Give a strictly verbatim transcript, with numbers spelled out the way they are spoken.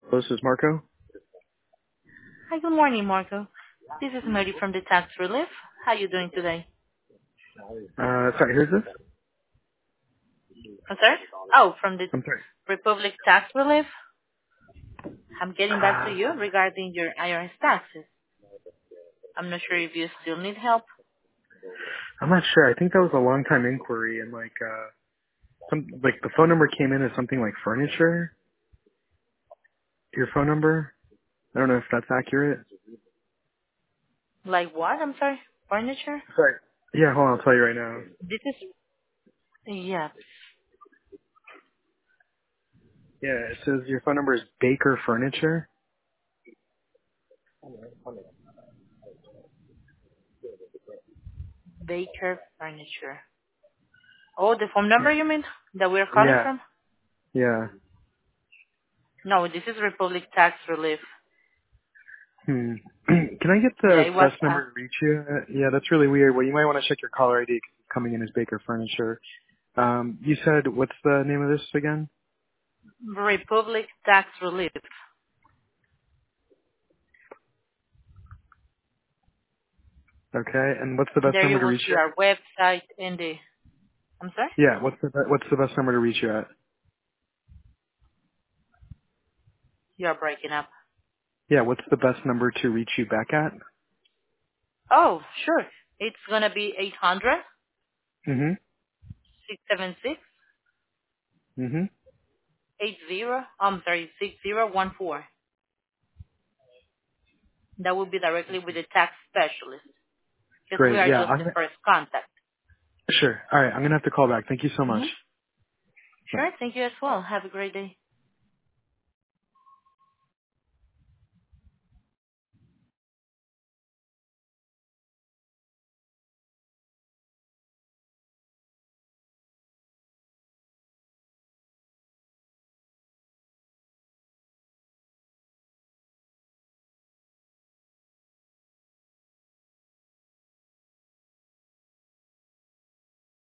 This is Marco. Hi, good morning, Marco. This is Mary from the Tax Relief. How are you doing today? Uh, sorry, who's this? I'm sorry? Oh, from the I'm sorry. Republic Tax Relief. I'm getting back to Uh, you regarding your I R S taxes. I'm not sure if you still need help. I'm not sure. I think that was a long time inquiry, and like, uh, some like the phone number came in as something like furniture. Your phone number? I don't know if that's accurate. Like what? I'm sorry? Furniture? Sorry. Yeah, hold on. I'll tell you right now. This is, yeah, Yeah, it says your phone number is Baker Furniture. Baker Furniture. Oh, the phone number you mean that we're calling Yeah, from? yeah. No, this is Republic Tax Relief. Hmm. Can I get Yeah, the it was best uh, number to reach you? Uh, yeah, that's really weird. Well, you might want to check your caller I D 'cause it's coming in as Baker Furniture. Um, you said what's the name of this again? Republic Tax Relief. Okay, and what's the best There number you to will reach see you at? our website and the, I'm sorry? Yeah, what's the be- what's the best number to reach you at? You're breaking up. Yeah, what's the best number to reach you back at? Oh, sure. It's gonna be eight hundred Mhm. six seven six Mhm. eight zero. I'm sorry, six zero one four. That will be directly with the tax specialist because we Great. are Yeah, just I'm the gonna, first contact. sure. All right, I'm gonna have to call back. Thank you so much. Mm-hmm. Bye. Sure. Thank you as well. Have a great day.